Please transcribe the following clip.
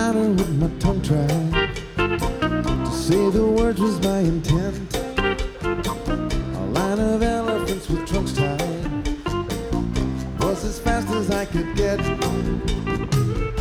louder with my tongue tried. To say the words was my intent. A line of elephants with trunks tied was as fast as I could get.